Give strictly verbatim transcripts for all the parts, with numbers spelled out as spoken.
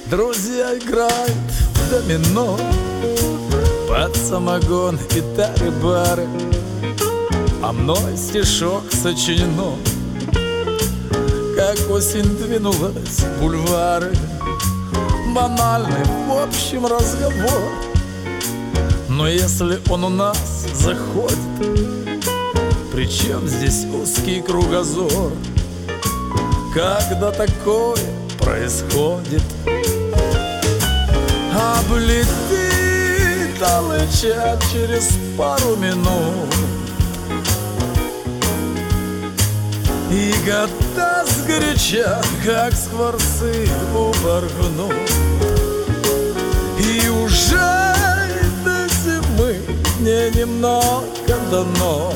Друзья играют в домино под самогон и тары-бары, а мной стишок сочинено, как осень двинулась в бульвары. Банальный в общем разговор, но если он у нас заходит, причем здесь узкий кругозор? Когда такое происходит, облетит алыча через пару минут, и года сгоряча, как скворцы, упорхнут. И уже до зимы мне немного дано.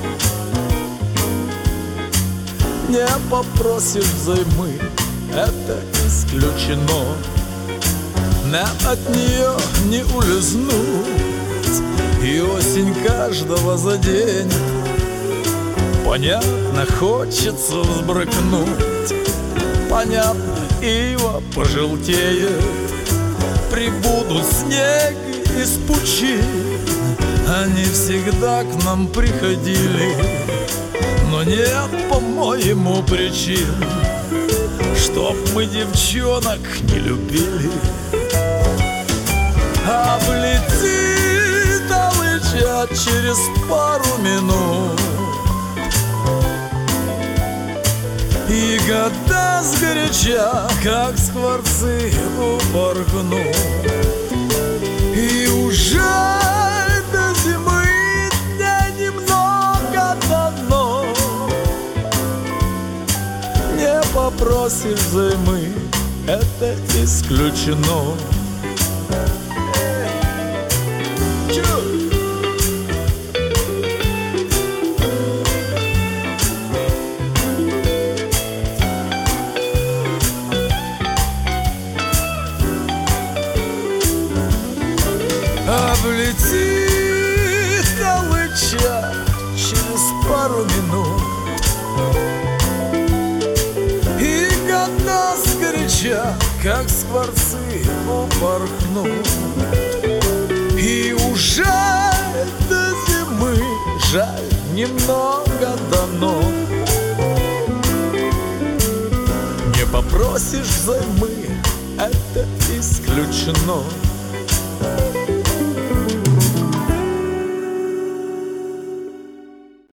Не попросишь взаймы, это исключено. Нам от нее не улизнуть, и осень каждого заденет. Понятно, хочется взбрыкнуть, понятно, ива пожелтеет, прибудут снеги из пучин. Они всегда к нам приходили, но нет, по-моему, причин, чтоб мы девчонок не любили. Облетит алыча через пару минут, и года сгоряча, как скворцы, упорхнут. И уже до зимы мне немного дано. Не попросишь взаймы, это исключено. Облетит алыча через пару минут, и года сгоряча, как скворцы, упорхнут. И уже до зимы, жаль, немного дано. Не попросишь взаймы, это исключено.